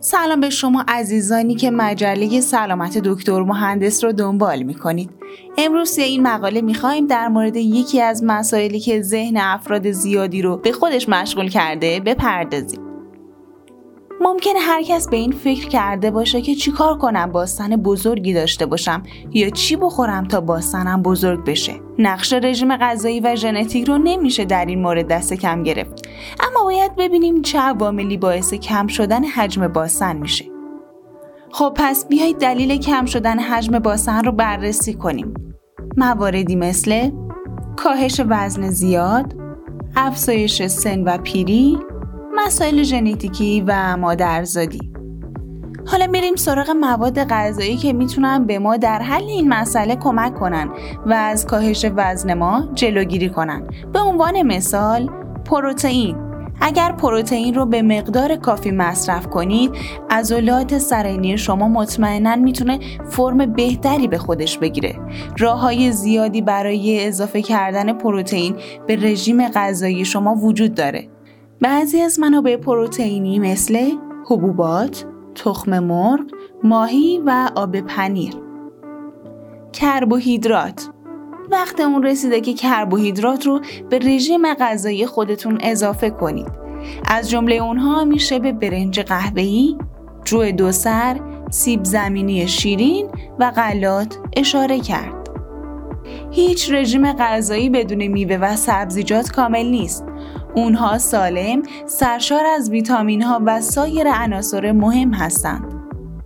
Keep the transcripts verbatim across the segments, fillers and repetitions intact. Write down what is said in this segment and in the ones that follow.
سلام به شما عزیزانی که مجله سلامت دکتر مهندس رو دنبال میکنید. امروز توی این مقاله میخوایم در مورد یکی از مسائلی که ذهن افراد زیادی رو به خودش مشغول کرده بپردازیم. ممکنه هر کس به این فکر کرده باشه که چی کار کنم باستن بزرگی داشته باشم یا چی بخورم تا باستنم بزرگ بشه. نقش رژیم غذایی و ژنتیک رو نمیشه در این مورد دست کم گرفت. اما باید ببینیم چه عواملی باعث کم شدن حجم باستن میشه. خب پس بیایید دلیل کم شدن حجم باستن رو بررسی کنیم. مواردی مثل کاهش وزن زیاد، افزایش سن و پیری، مسائل ژنتیکی و مادرزادی. حالا میریم سراغ مواد غذایی که میتونن به ما در حل این مسئله کمک کنن و از کاهش وزن ما جلوگیری کنن. به عنوان مثال پروتئین. اگر پروتئین رو به مقدار کافی مصرف کنید، عضلات سرینی شما مطمئناً میتونه فرم بهتری به خودش بگیره. راه‌های زیادی برای اضافه کردن پروتئین به رژیم غذایی شما وجود داره. بعضی از منابع پروتئینی مثل حبوبات، تخم مرغ، ماهی و آب پنیر. کربوهیدرات. وقت اون رسیده که کربوهیدرات رو به رژیم غذایی خودتون اضافه کنید. از جمله اونها میشه به برنج قهوه‌ای، جو دوسر، سیب زمینی شیرین و غلات اشاره کرد. هیچ رژیم غذایی بدون میوه و سبزیجات کامل نیست. اونها سالم، سرشار از ویتامین‌ها و سایر عناصر مهم هستند.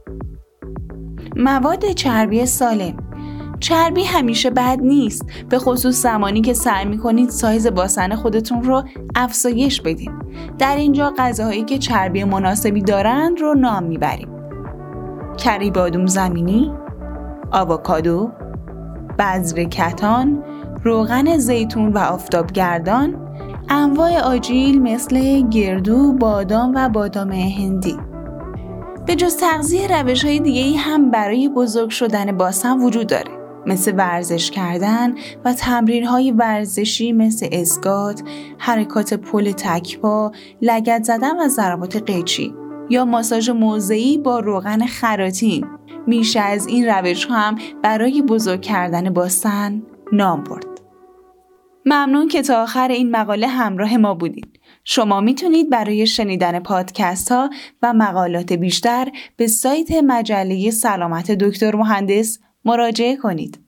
مواد چربی سالم. چربی همیشه بد نیست، به خصوص زمانی که سعی می‌کنید سایز باستن خودتون رو افزایش بدید. در اینجا غذاهایی که چربی مناسبی دارند رو نام میبریم. کری بادوم زمینی، آووکادو، بذر کتان، روغن زیتون و آفتابگردان، انواع آجیل مثل گردو، بادام و بادام هندی. به جز تغذیه روش‌های دیگه‌ای هم برای بزرگ شدن باستن وجود داره، مثل ورزش کردن و تمرین‌های ورزشی مثل اسکات، حرکات پل تک‌پا، لگد زدن و ضربات قیچی یا ماساژ موضعی با روغن خراتین. میشه از این روش‌ها هم برای بزرگ کردن باستن نام برد. ممنون که تا آخر این مقاله همراه ما بودید. شما میتونید برای شنیدن پادکست ها و مقالات بیشتر به سایت مجله سلامت دکتر مهندس مراجعه کنید.